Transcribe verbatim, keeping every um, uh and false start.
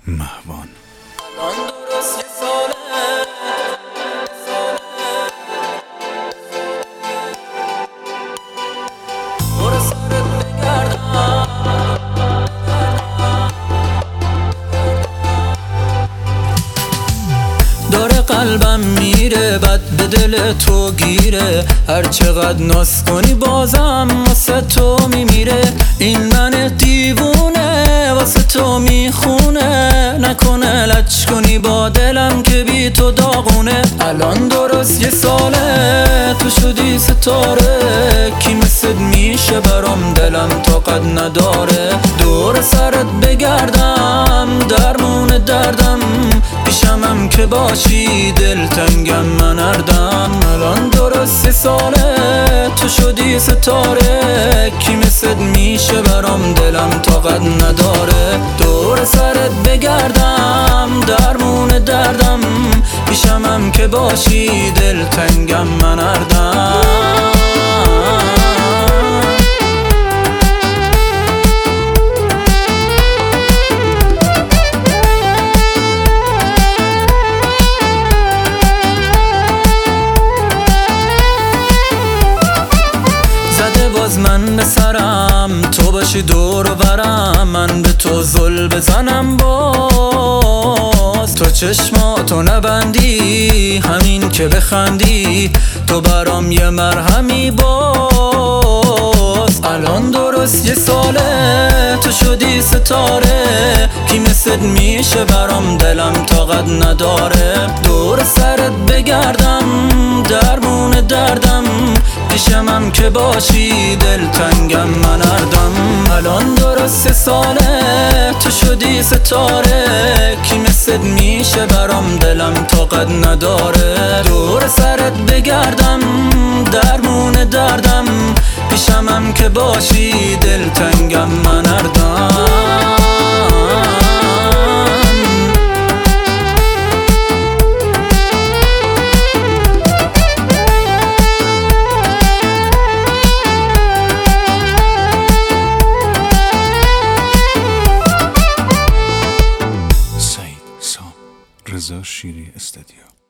مهوان. داره قلبم میره بد به دل تو گیره، هر چقدر ناز کنی بازم واسه تو میمیره. این من دیوونه واسه تو میخونه، نکنه لچ کنی با دلم که بی تو داغونه. الان درست یه ساله تو شدی ستاره، کی مثل میشه برام دلم طاقت نداره. دور سرت بگردم درمون دردم، پیشمم که باشی دلتنگم من اردم. الان درست ساله تو شدی ستاره، کی مثل میشه برام دلم طاقت نداره. دور سرت بگردم درمون دردم، پیشمم که باشی دلتنگم من اردم. من به سرم تو باشی دور و برم، من به تو زل بزنم باز. تو چشماتو نبندی همین که بخندی، تو برام یه مرهمی باز. الان درست یه ساله تو شدی ستاره، کی مثل میشه برام دلم طاقت نداره. دور سرت بگردم درمون دردم، پیشمم که باشی دلتنگم من اردم. الان درست ساله تو شدی ستاره، کی مثل میشه برام دلم طاقت نداره. دور سرت بگردم درمون دردم، پیشمم که باشی دلتنگم من اردم. رضا شیری استودیو.